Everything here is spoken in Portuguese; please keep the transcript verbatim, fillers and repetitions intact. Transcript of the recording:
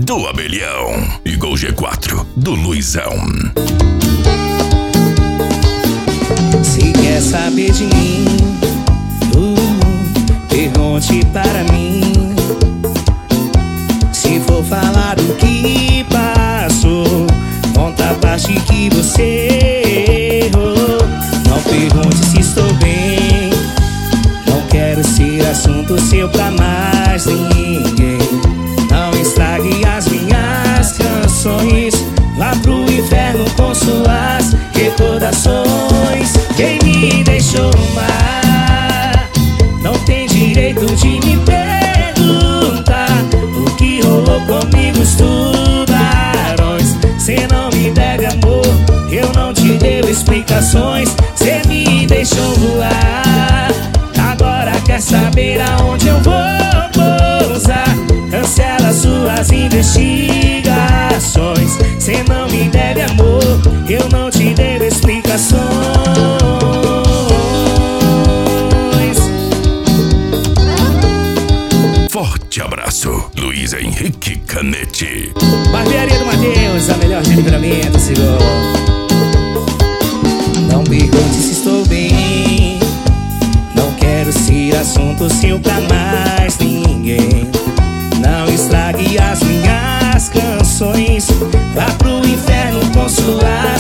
do Abelhão e Gol G quatro do Luizão. Se quer saber de mim, uh, pergunte para mim. Se for falar do que passou, conta a parte que você errou. Não pergunte se estou bem, não quero ser assunto seu pra mais ninguém. Não estrague as minhas canções, vá pro inferno com suas recordações. Quem me deixou amar não tem direito de me perguntar o que rolou comigo, os tubarões. Cê não me deve amor, eu não te devo explicações. Cê me deixou voar, agora quer saber aonde eu vou pousar. Cancela suas investigações. Cê não me deve amor, eu não te devo explicações. Forte abraço, Luiz Henrique Canete. Barbearia do Matheus, a melhor de livramento, senhor. Não pergunte se estou bem, não quero ser assunto seu pra mais ninguém. Não estrague as minhas canções, vá pro inferno com suas